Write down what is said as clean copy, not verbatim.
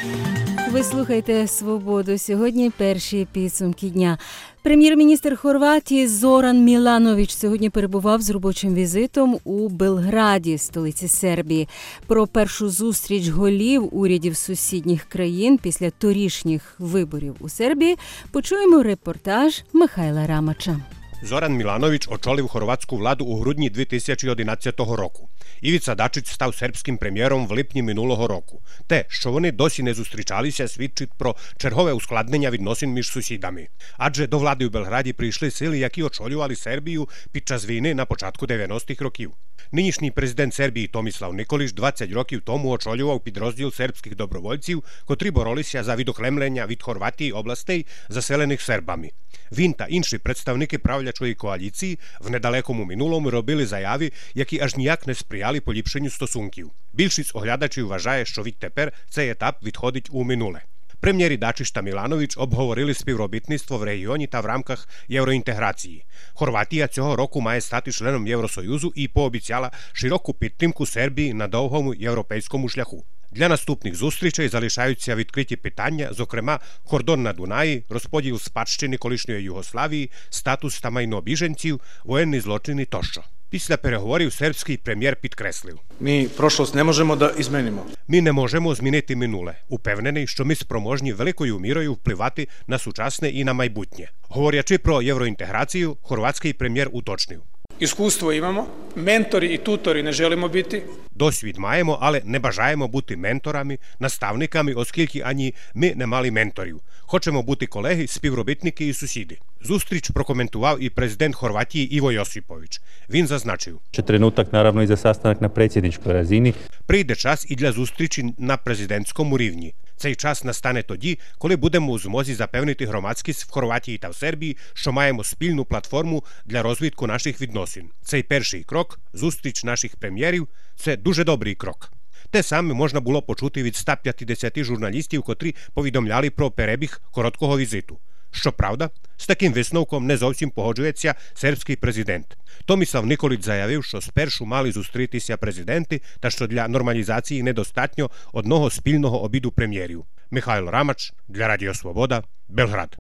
Ви слухаєте «Свободу». Сьогодні перші підсумки дня. Прем'єр-міністр Хорватії Зоран Міланович сьогодні перебував з робочим візитом у Белграді, столиці Сербії. Про першу зустріч голів урядів сусідніх країн після торішніх виборів у Сербії почуємо репортаж Михайла Рамача. Zoran Milanović очолив хорватську владу у грудні 2011 року. Івіца Дачич став сербським прем'єром в липні минулого року. Те, що вони досі не зустрічалися, свідчить про чергове ускладнення відносин між сусідами. Адже до влади у Белграді прийшли сили, які очолювали Сербію під час війни на початку 90-х років. Нинішній президент Сербії Tomislav Nikolić 20 років тому очолював підрозділ сербських добровольців, котрі боролися за відокремлення від Хорватії областей, заселених сербами. Він та інші представники правлячої коаліції в недалекому минулому робили заяви, які аж ніяк не сприяли поліпшенню стосунків. Більшість оглядачів вважає, що відтепер цей етап відходить у минуле. Прем'єри Дачиш та Міланович обговорили співробітництво в регіоні та в рамках євроінтеграції. Хорватія цього року має стати членом Євросоюзу і пообіцяла широку підтримку Сербії на довгому європейському шляху. Для наступних зустрічей залишаються відкриті питання, зокрема, кордон на Дунаї, розподіл спадщини колишньої Югославії, статус та майно біженців, воєнні злочини тощо. Після переговорів сербський прем'єр підкреслив: Ми прошлость не можемо да изменимо. Ми не можемо змінити минуле. Упевнений, що ми спроможні великою мірою впливати на сучасне і на майбутнє. Говорячи про євроінтеграцію, хорватський прем'єр уточнив: Iskustvo imamo, mentori i tutori ne želimo biti. Досвід маємо, але не бажаємо бути менторами, наставниками, оскільки ані ми не мали менторів. Хочемо бути колеги, співробітники і сусіди. Зустріч прокоментував і президент Хорватії Ivo Josipović. Він зазначив: Će trenutak naravno i za sastanak na predsjedničkoj razini. Прийде час і для зустрічі на президентському рівні. Цей час настане тоді, коли будемо у змозі запевнити громадськість в Хорватії та в Сербії, що маємо спільну платформу для розвитку наших відносин. Цей перший крок, зустріч наших прем'єрів, це дуже добрий крок. Те саме можна було почути від 150 журналістів, котрі повідомляли про перебіг короткого візиту. Щоправда, з таким висновком не зовсім погоджується сербський президент. Tomislav Nikolić заявив, що спершу мали зустрітися президенти та що для нормалізації недостатньо одного спільного обіду прем'єрів. Михайло Рамач для Радіо Свобода, Белград.